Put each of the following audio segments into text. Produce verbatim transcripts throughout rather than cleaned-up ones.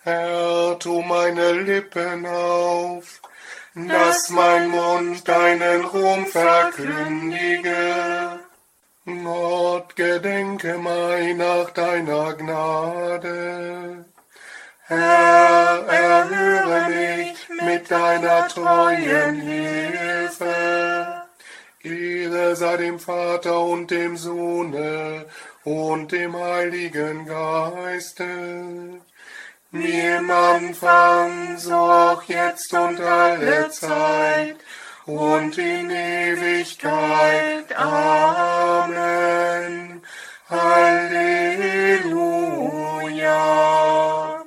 Herr, tu meine Lippen auf, dass mein Mund deinen Ruhm verkündige. Gott, gedenke meiner deiner Gnade. Herr, erhöre mich mit deiner treuen Hilfe. Ehre sei dem Vater und dem Sohne und dem Heiligen Geiste, wie im Anfang, so auch jetzt und alle Zeit und in Ewigkeit. Amen. Halleluja.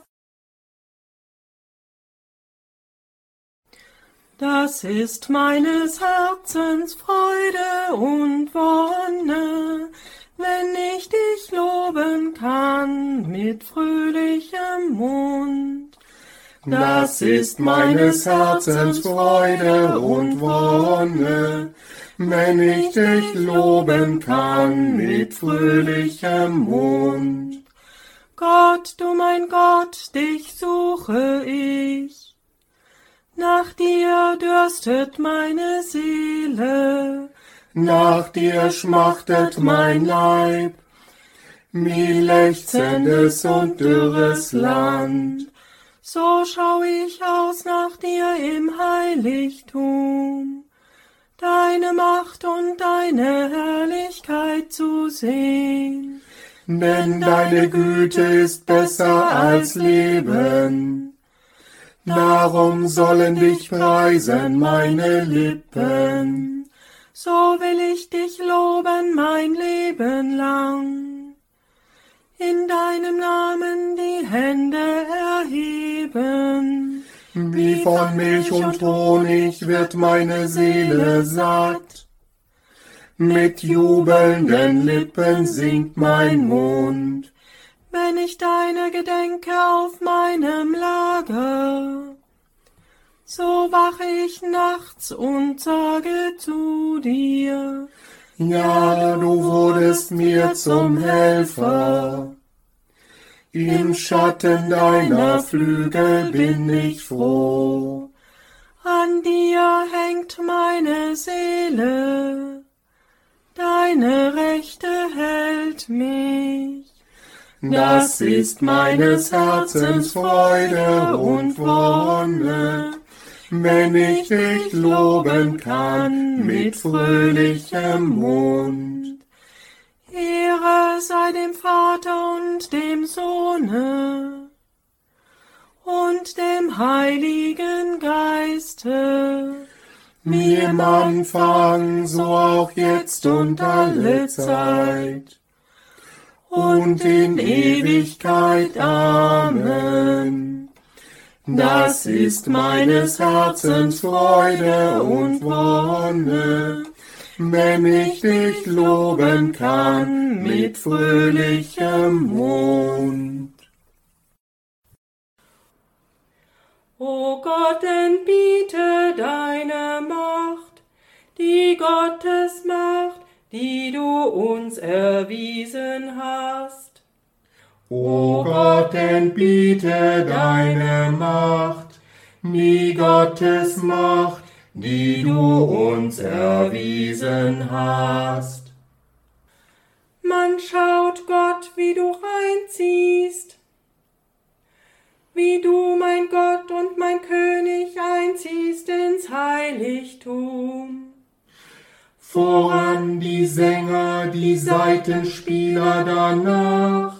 Das ist meines Herzens Freude und Wonne, wenn ich dich loben kann mit fröhlichem Mund. Das ist meines Herzens Freude und Wonne, wenn ich dich loben kann mit fröhlichem Mund. Gott, du mein Gott, dich suche ich. Nach dir dürstet meine Seele, nach dir schmachtet mein Leib, wie lechzendes und dürres Land. So schau ich aus nach dir im Heiligtum, deine Macht und deine Herrlichkeit zu sehen. Denn deine Güte ist besser als Leben. Darum sollen dich preisen meine Lippen. So will ich dich loben mein Leben lang. In deinem Namen die Hände erheben. Wie von Milch und Honig wird meine Seele satt. Mit jubelnden Lippen singt mein Mund. Wenn ich deine gedenke auf meinem Lager, so wache ich nachts und sage zu dir, ja, du wurdest mir zum Helfer. Im Schatten deiner Flügel bin ich froh. An dir hängt meine Seele, deine Rechte hält mich. Das ist meines Herzens Freude und Wonne, wenn ich dich loben kann mit fröhlichem Mund. Ehre sei dem Vater und dem Sohne und dem Heiligen Geiste, wie im Anfang, so auch jetzt und alle Zeit und in Ewigkeit. Amen. Das ist meines Herzens Freude und Wonne, wenn ich dich loben kann mit fröhlichem Mund. O Gott, entbiete deine Macht, die Gottesmacht, die du uns erwiesen hast. O Gott, entbiete deine Macht, die Gottesmacht, die du uns erwiesen hast. Man schaut Gott, wie du reinziehst, wie du, mein Gott und mein König, einziehst ins Heiligtum. Voran die Sänger, die Saitenspieler danach,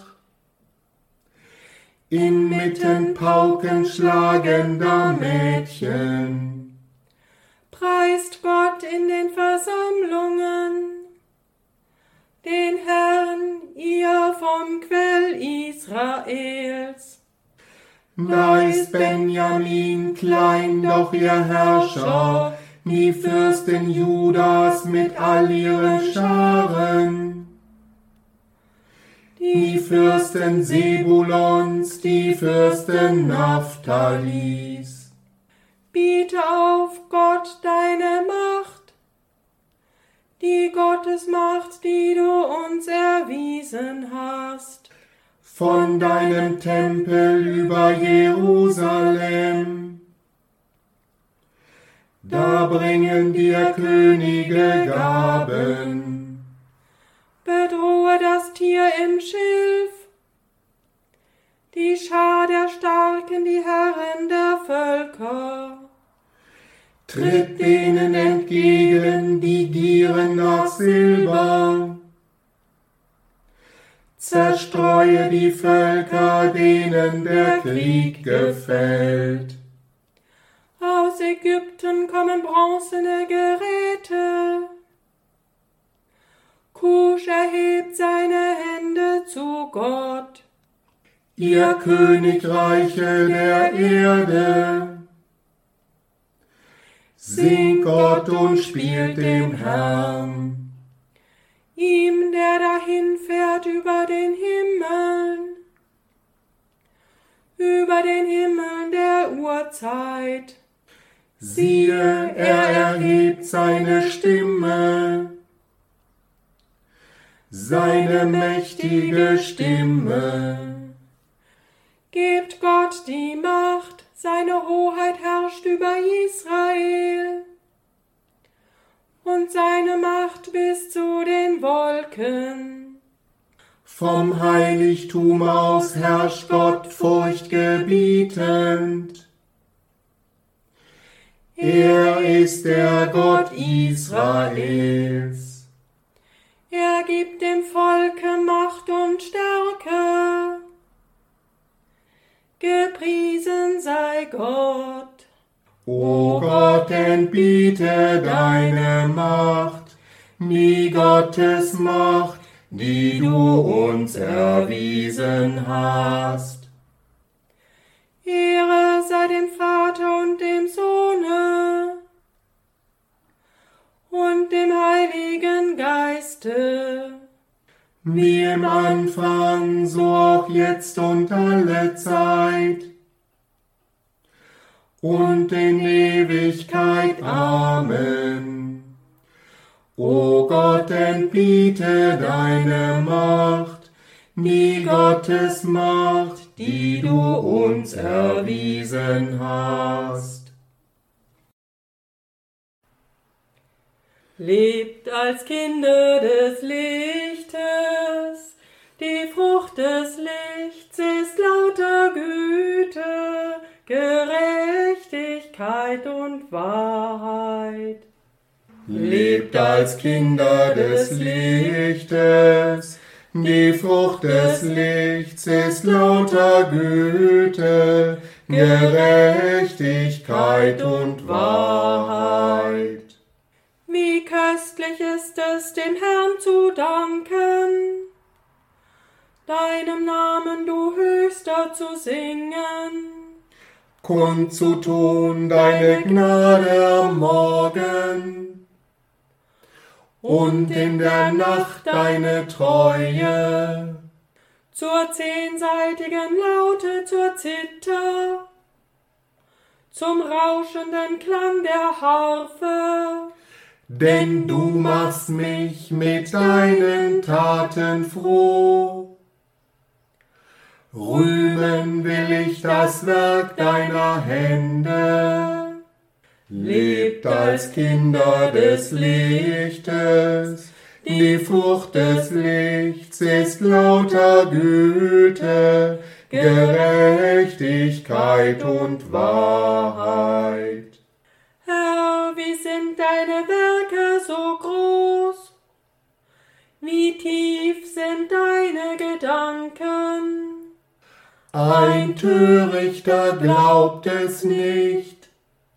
inmitten paukenschlagender Mädchen. Preist Gott in den Versammlungen, den Herrn, ihr vom Quell Israels. Da ist Benjamin klein, doch ihr Herrscher, die Fürsten Judas mit all ihren Scharen, die Fürsten Sebulons, die Fürsten Naphtalis. Biete auf, Gott, deine Macht, die Gottesmacht, die du uns erwiesen hast. von deinem Tempel über Jerusalem. Da bringen dir Könige Gaben. Bedrohe das Tier im Schilf, die Schar der Starken, die Herren der Völker. Tritt denen entgegen, die gieren nach Silber. Zerstreue die Völker, denen der Krieg gefällt. Aus Ägypten kommen bronzene Geräte. Kusch erhebt seine Hände zu Gott. Ihr Königreiche der Erde, singt Gott und spielt dem Herrn. Ihm, der dahinfährt über den Himmeln, über den Himmeln der Urzeit. Siehe, er erhebt seine Stimme, seine mächtige Stimme. Gebt Gott die Macht, seine Hoheit herrscht über Israel. Und seine Macht bis zu den Wolken. Vom Heiligtum aus herrscht Gott furchtgebietend. Er ist der Gott Israels. Er gibt dem Volke Macht und Stärke. Gepriesen sei Gott. O Gott, entbiete deine Macht, die Gottes Macht, die du uns erwiesen hast. Ehre sei dem Vater und dem Sohne und dem Heiligen Geiste, wie im Anfang, so auch jetzt und alle Zeit und in Ewigkeit. Amen. O Gott, entbiete deine Macht, die Gottes Macht, die du uns erwiesen hast. Lebt als Kinder des Lichtes, die Frucht des Lichts ist lauter Güte, Gerechtigkeit und Wahrheit. Lebt als Kinder des Lichtes, die Frucht des Lichts ist lauter Güte, Gerechtigkeit und Wahrheit. Wie köstlich ist es, dem Herrn zu danken, deinem Namen, du Höchster, zu singen, kundzutun deine Gnade am Morgen und in der Nacht deine Treue. Zur zehnseitigen Laute, zur Zither, zum rauschenden Klang der Harfe. Denn du machst mich mit deinen Taten froh. Rühmen will ich das Werk deiner Hände. Lebt als Kinder des Lichtes, die Frucht des Lichts ist lauter Güte, Gerechtigkeit und Wahrheit. Herr, wie sind deine Werke so groß? Wie tief sind deine Gedanken? Ein Törichter glaubt es nicht,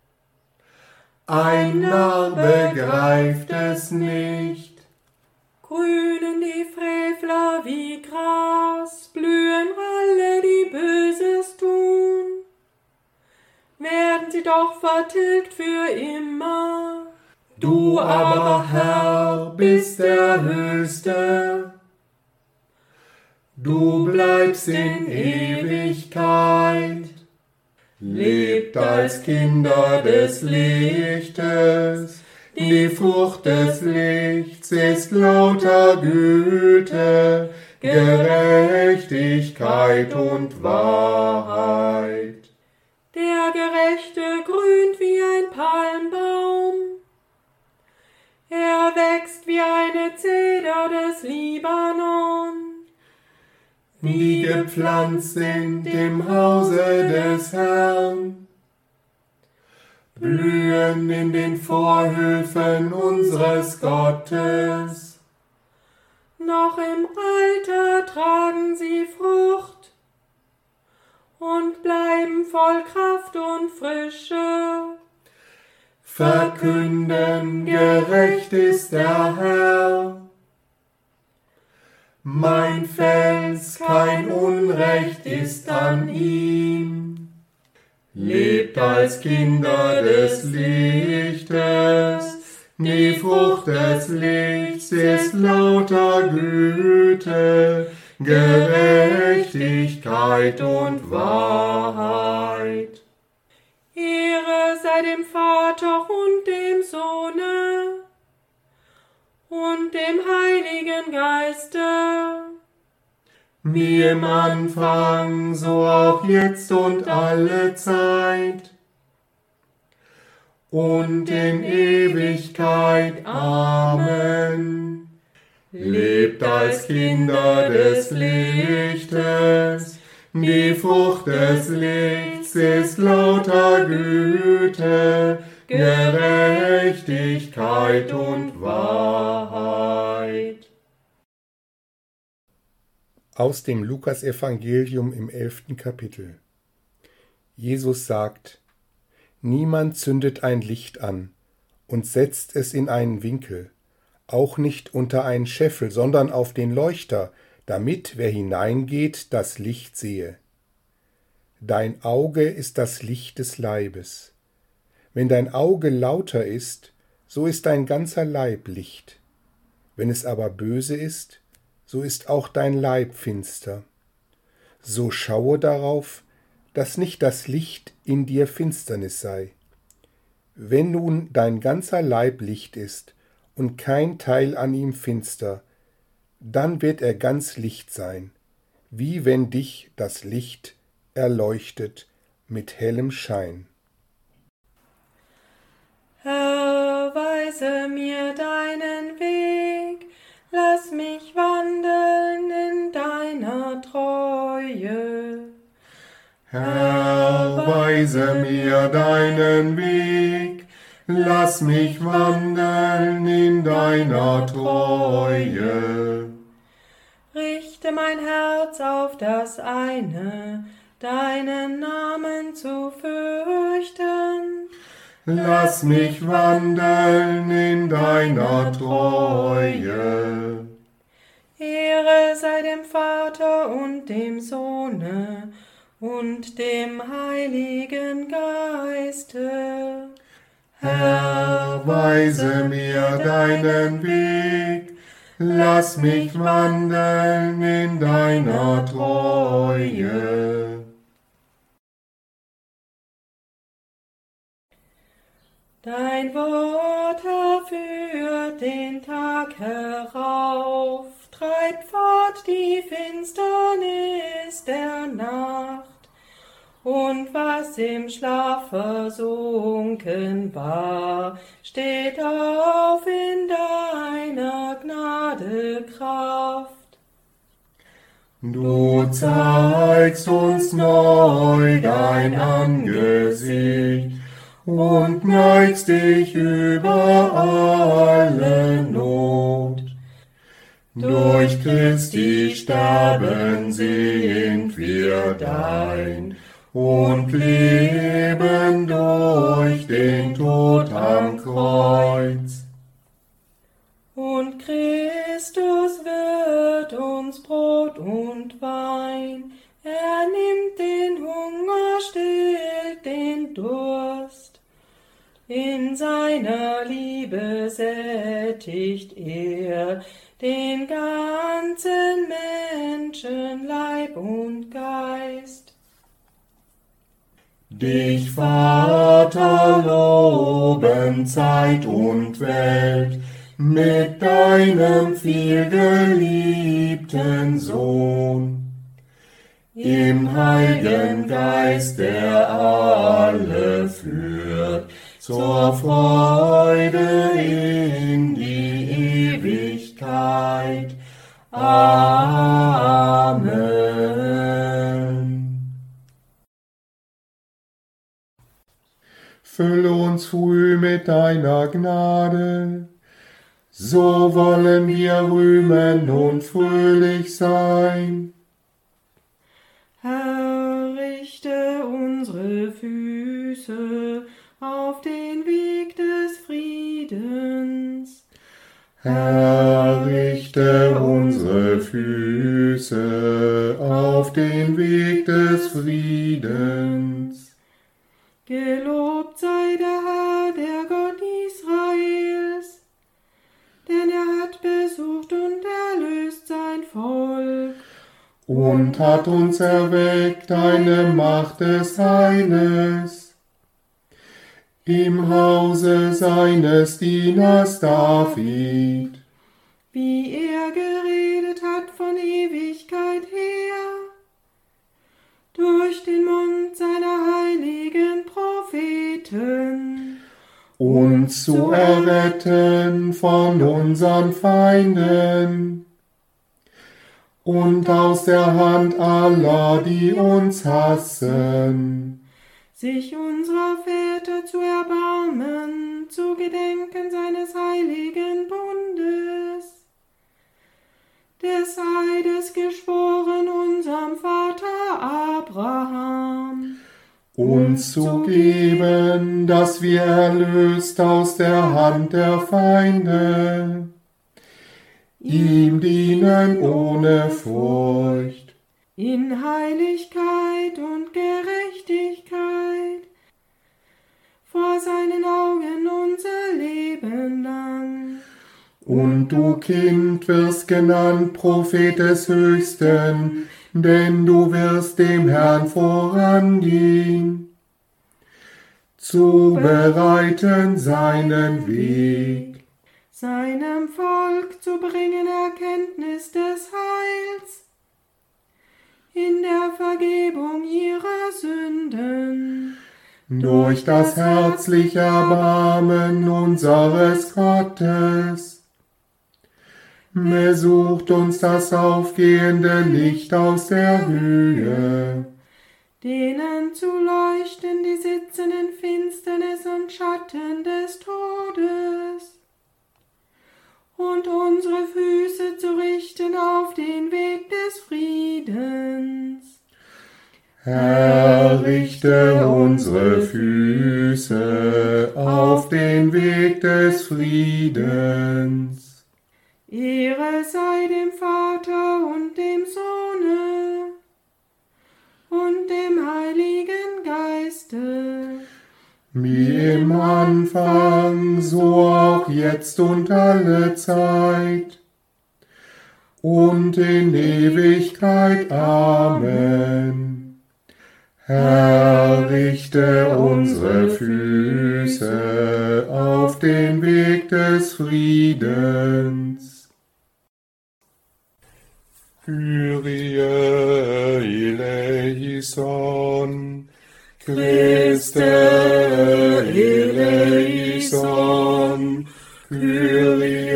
ein Narr begreift es nicht. Grünen die Frevler wie Gras, blühen alle, die Böses tun. Werden sie doch vertilgt für immer. Du aber, Herr, bist der Höchste. Du bleibst in Ewigkeit. Lebt als Kinder des Lichtes. Die Frucht des Lichts ist lauter Güte, Gerechtigkeit und Wahrheit. Der Gerechte grünt wie ein Palmbaum. Er wächst wie eine Zeder des Libanon, die gepflanzt sind im Hause des Herrn, blühen in den Vorhöfen unseres Gottes. Noch im Alter tragen sie Frucht und bleiben voll Kraft und Frische. Verkünden, gerecht ist der Herr. Mein Fels, kein Unrecht ist an ihm. Lebt als Kinder des Lichtes, die Frucht des Lichts ist lauter Güte, Gerechtigkeit und Wahrheit. Ehre sei dem Vater und dem Sohne und dem Heiligen Geiste, wie im Anfang, so auch jetzt und alle Zeit und in Ewigkeit. Amen. Lebt als Kinder des Lichtes, die Frucht des Lichts ist lauter Güte, Gerechtigkeit und Wahrheit. Aus dem Lukasevangelium im elften Kapitel. Jesus sagt: Niemand zündet ein Licht an und setzt es in einen Winkel, auch nicht unter einen Scheffel, sondern auf den Leuchter, damit, wer hineingeht, das Licht sehe. Dein Auge ist das Licht des Leibes. Wenn dein Auge lauter ist, so ist dein ganzer Leib Licht. Wenn es aber böse ist, so ist auch dein Leib finster. So schaue darauf, dass nicht das Licht in dir Finsternis sei. Wenn nun dein ganzer Leib Licht ist und kein Teil an ihm finster, dann wird er ganz Licht sein, wie wenn dich das Licht erleuchtet mit hellem Schein. Herr, weise mir deinen Weg, lass mich wandeln in deiner Treue. Herr, weise mir deinen Weg, lass mich wandeln in deiner Treue. Richte mein Herz auf das eine, deinen Namen zu fürchten. Lass mich wandeln in deiner Treue. Ehre sei dem Vater und dem Sohne und dem Heiligen Geiste. Herr, weise mir deinen Weg, lass mich wandeln in deiner Treue. Dein Wort führt den Tag herauf, treibt fort die Finsternis der Nacht. Und was im Schlaf versunken war, steht auf in deiner Gnade Kraft. Du zeigst uns neu dein Angesicht und neigst dich über alle Not. Durch Christi Sterben sind wir dein und leben durch den Tod am Kreuz. Und Christus wird uns Brot und Wein, er nimmt den Hunger, stillt den Durst. In seiner Liebe sättigt er den ganzen Menschen, Leib und Geist. Dich, Vater, loben Zeit und Welt, mit deinem vielgeliebten Sohn. Im Heiligen Geist, der alle führt, zur Freude in die Ewigkeit. Amen. Fülle uns früh mit deiner Gnade, so wollen wir rühmen und fröhlich sein. Herr, richte unsere Füße auf den Weg des Friedens. Herr, richte unsere Füße auf den Weg des Friedens. Gelobt sei der Herr, der Gott Israels, denn er hat besucht und erlöst sein Volk und hat uns erweckt eine Macht des Heiles. Im Hause seines Dieners David, wie er geredet hat von Ewigkeit her, durch den Mund seiner heiligen Propheten, uns zu erretten von unseren Feinden und aus der Hand aller, die uns hassen, sich unserer Väter zu erbarmen, zu gedenken seines heiligen Bundes, des Eides geschworen unserem Vater Abraham, uns zu geben, dass wir erlöst aus der Hand der Feinde, ihm dienen ohne Furcht, in Heiligkeit und Gerechtigkeit, vor seinen Augen unser Leben lang. Und du, Kind, wirst genannt Prophet des Höchsten, denn du wirst dem Herrn vorangehen, zu bereiten seinen Weg, seinem Volk zu bringen Erkenntnis des Heils, in der Vergebung ihrer Sünden, durch das herzliche Erbarmen unseres Gottes. Besucht uns das aufgehende Licht aus der Höhe, denen zu leuchten, die sitzen in Finsternis und Schatten des Todes, und unsere Füße zu richten auf den Weg des Friedens. Herr, richte unsere Füße auf den Weg des Friedens. Ehre sei dem Vater und dem Sohne und dem Heiligen Geiste, wie im Anfang, so auch jetzt und alle Zeit und in Ewigkeit. Amen. Herr, richte unsere Füße auf den Weg des Friedens. Kyrie eleison, Christe eleison, Kyrie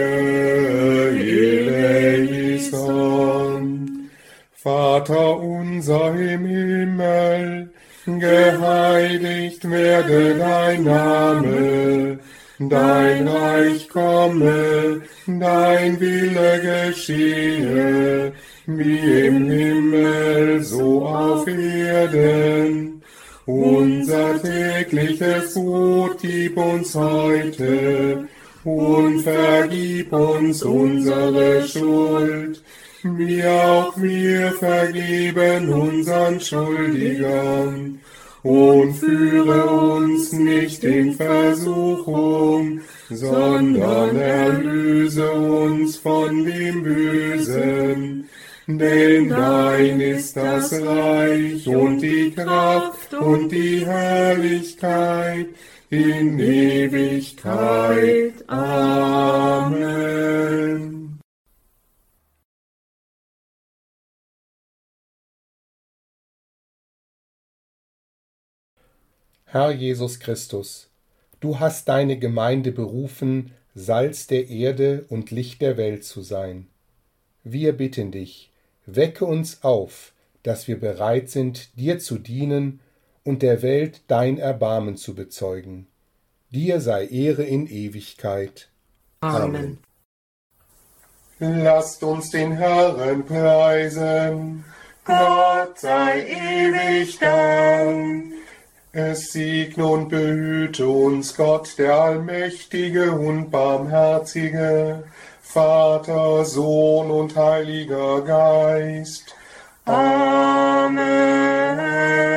eleison. Vater unser im Himmel, geheiligt werde dein Name, dein Reich komme, dein Wille geschehe, wie im Himmel, so auf Erden. Unser tägliches Brot gib uns heute und vergib uns unsere Schuld, wie auch wir vergeben unseren Schuldigern. Und führe uns nicht in Versuchung, sondern erlöse uns von dem Bösen. Denn dein ist das Reich und die Kraft und die Herrlichkeit in Ewigkeit. Amen. Herr Jesus Christus, du hast deine Gemeinde berufen, Salz der Erde und Licht der Welt zu sein. Wir bitten dich, wecke uns auf, dass wir bereit sind, dir zu dienen und der Welt dein Erbarmen zu bezeugen. Dir sei Ehre in Ewigkeit. Amen. Lasst uns den Herrn preisen. Gott sei ewig Dank. Es segne und behüte uns Gott, der Allmächtige und Barmherzige, Vater, Sohn und Heiliger Geist. Amen.